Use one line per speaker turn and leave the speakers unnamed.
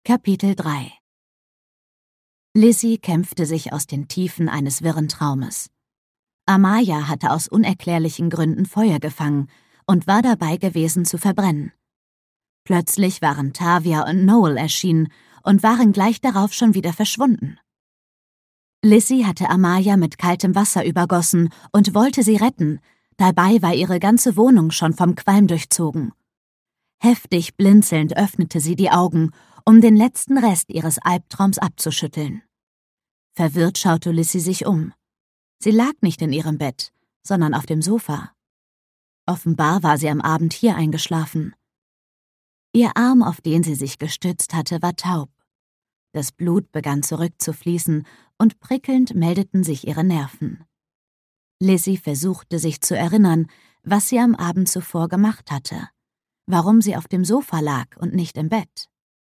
Kapitel 3 Lizzie kämpfte sich aus den Tiefen eines wirren Traumes. Amaya hatte aus unerklärlichen Gründen Feuer gefangen und war dabei gewesen zu verbrennen. Plötzlich waren Tavia und Noel erschienen und waren gleich darauf schon wieder verschwunden. Lizzie hatte Amaya mit kaltem Wasser übergossen und wollte sie retten, dabei war ihre ganze Wohnung schon vom Qualm durchzogen. Heftig blinzelnd öffnete sie die Augen, um den letzten Rest ihres Albtraums abzuschütteln. Verwirrt schaute Lizzie sich um. Sie lag nicht in ihrem Bett, sondern auf dem Sofa. Offenbar war sie am Abend hier eingeschlafen. Ihr Arm, auf den sie sich gestützt hatte, war taub. Das Blut begann zurückzufließen und prickelnd meldeten sich ihre Nerven. Lizzie versuchte sich zu erinnern, was sie am Abend zuvor gemacht hatte, warum sie auf dem Sofa lag und nicht im Bett.